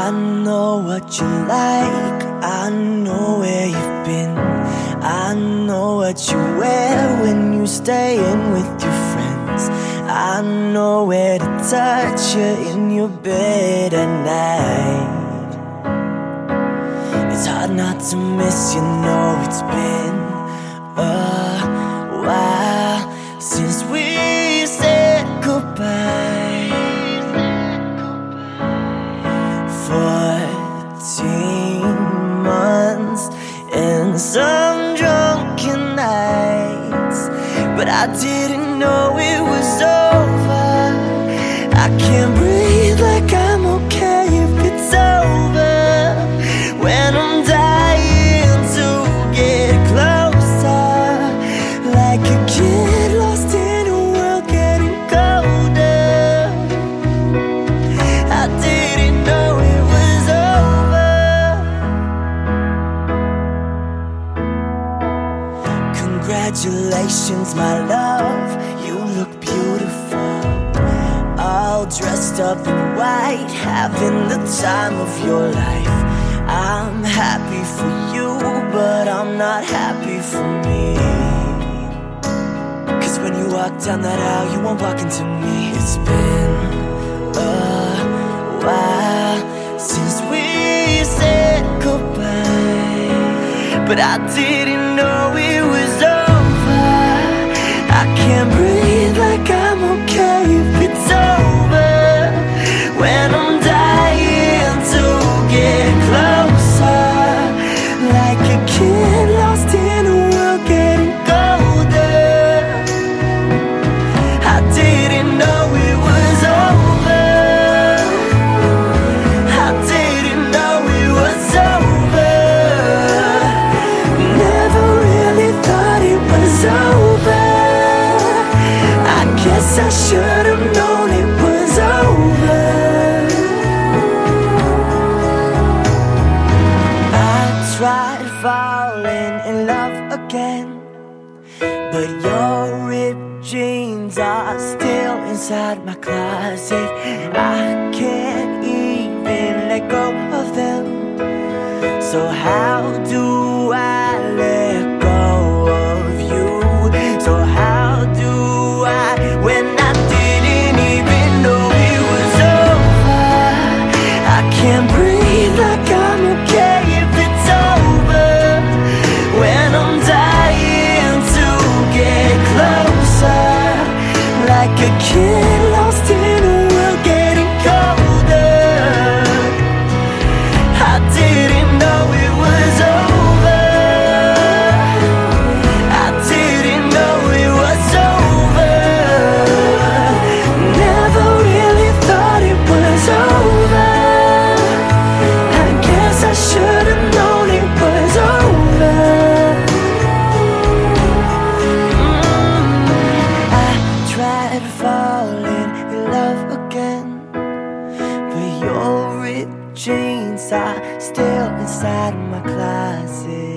I know what you like, I know where you've been, I know what you wear when you stay in with your friends. I know where to touch you in your bed at night. It's hard not to miss you, know it's been a while since we said goodbye. 14 months and some drunken nights, but I didn't know it was over. I can't breathe like I'm okay if it's over, when I'm dying to get closer, like a kid lost in a world getting colder. I didn't know it was over. Congratulations, my love, you look beautiful, all dressed up in white, having the time of your life. I'm happy for you, but I'm not happy for me, 'cause when you walk down that aisle, you won't walk into me. It's been a while since we said goodbye, but I didn't know it was over. I can't breathe like I'm okay if it's over, when I'm dying to get closer, like a kid lost in a world getting colder. I didn't know it was over. I didn't know it was over. Never really thought it was over. I guess I should have known it was over. I tried falling in love again, but your ripped jeans are still inside my closet. I can't even let go of them, so how do I let go of you? So how do I, when I didn't even know it was over? I can't breathe like I'm okay if it's over, when I'm dying to get closer, like a kid lost in a world getting colder. I didn't know it was over. I didn't know it was over. Never really thought it was over. I guess I should have known it was over. I tried falling in love again, but your ripped jeans are still inside my closet.